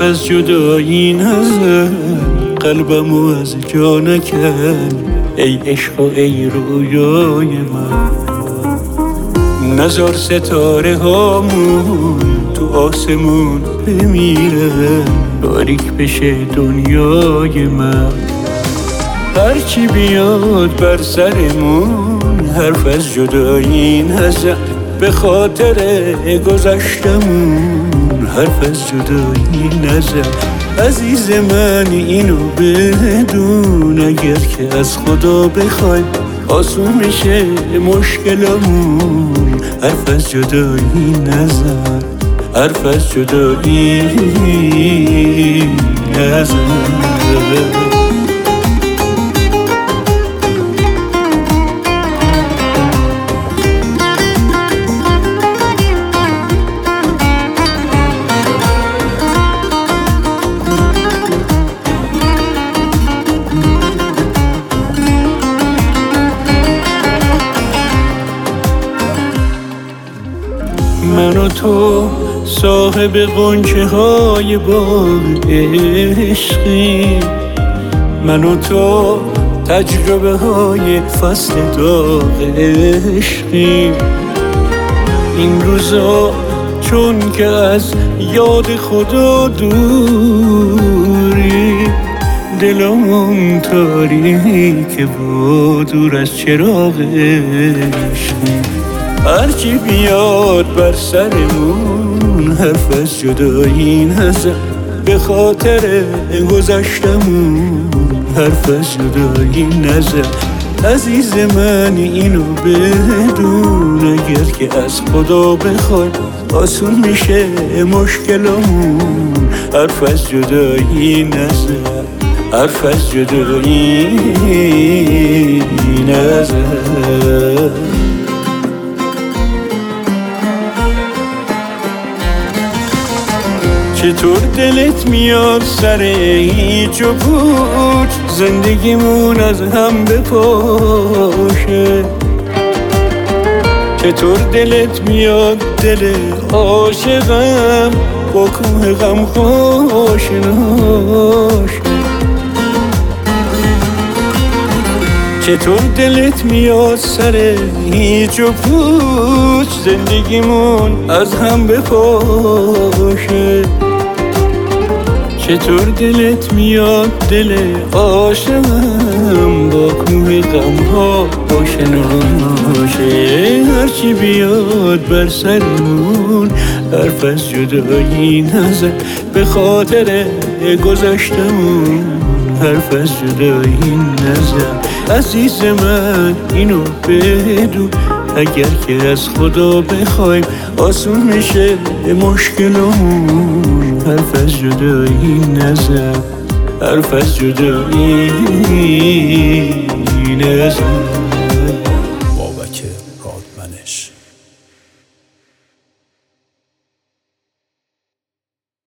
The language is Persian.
از جدایی نزن، قلبمو از جا نکن ای عشق و ای رویای من. نذار ستاره هامون تو آسمون بمیره، تاریک بشه دنیای من. هرچی بیاد بر سرمون حرف از جدایی نزن، به خاطر گذشتمون حرف از جدایی نزن. عزیز من اینو بدون، اگر که از خدا بخوای آسون میشه مشکلمون. حرف از جدایی نزن، حرف از جدایی نزن. من و تو صاحب غنچه های باغ عشقی، من و تو تجربه های فصل داغ عشقی. این روزا چون که از یاد خدا دوری، دلمون تاریک و دور از چراغ عشقی. هرچی بیاد بر سرمون حرف از جدایی نزن، به خاطر گذشتمون حرف از جدایی نزن. عزیز من اینو بدون، اگر که از خدا بخوای آسون میشه مشکلمون. حرف از جدایی نزن، حرف از جدایی نزن. چطور دلت میاد سر هیچ و پوچ، زندگیمون از هم بپاشه؟ چطور دلت میاد دل عاشقم با کوه غم خوش ناشه؟ چطور دلت میاد سر هیچ و پوچ، زندگیمون از هم بپاشه؟ چطور دلت میاد دل عاشقم با کوه غم ها باشه ناشه؟ هرچی بیاد بر سرمون حرف از جدایی نزن، به خاطر گذشتمون حرف از جدایی نزن. عزیز من اینو بدون، اگر که از خدا بخوایم آسون میشه مشکلمون. حرف از جدایی نزن، حرف از جدایی نزن.